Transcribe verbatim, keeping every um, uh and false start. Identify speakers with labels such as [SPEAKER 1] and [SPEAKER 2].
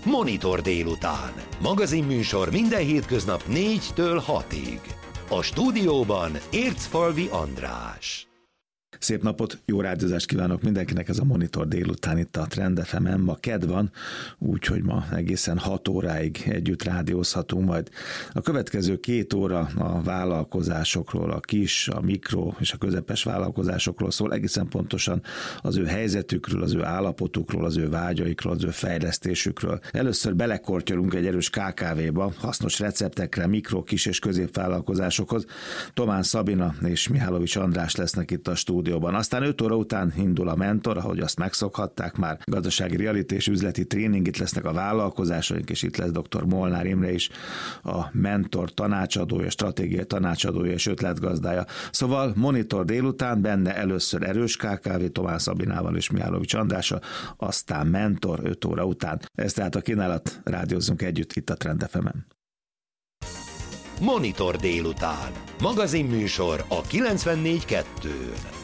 [SPEAKER 1] Monitor délután. Magazinműsor minden hétköznap négytől hatig. A stúdióban Ércfalvi András.
[SPEAKER 2] Szép napot, jó rádiózást kívánok mindenkinek, ez a Monitor délután itt a Trend ef emen. Ma kedd van, úgyhogy ma egészen hat óráig együtt rádiózhatunk majd. A következő két óra a vállalkozásokról, a kis, a mikro és a közepes vállalkozásokról szól, egészen pontosan az ő helyzetükről, az ő állapotukról, az ő vágyaikról, az ő fejlesztésükről. Először belekortyolunk egy erős ká ká vé-ba, hasznos receptekre, mikro, kis és középvállalkozásokhoz. Tomán Szabina és Mihálovics András lesznek itt a stúdióban. Aztán öt óra után indul a mentor, ahogy azt megszokhatták már. Gazdasági reality és üzleti tréning, itt lesznek a vállalkozásaink, és itt lesz dr. Molnár Imre is, a mentor tanácsadója, stratégiai tanácsadója és ötletgazdája. Szóval Monitor délután, benne először erős ká ká vé Tomán Szabinával és Mihálovics Andrással, aztán mentor öt óra után. Ez tehát a kínálat, rádiózzunk együtt itt a Trend ef emen.
[SPEAKER 1] Monitor délután. Magazinműsor a kilencvennégy kettőn.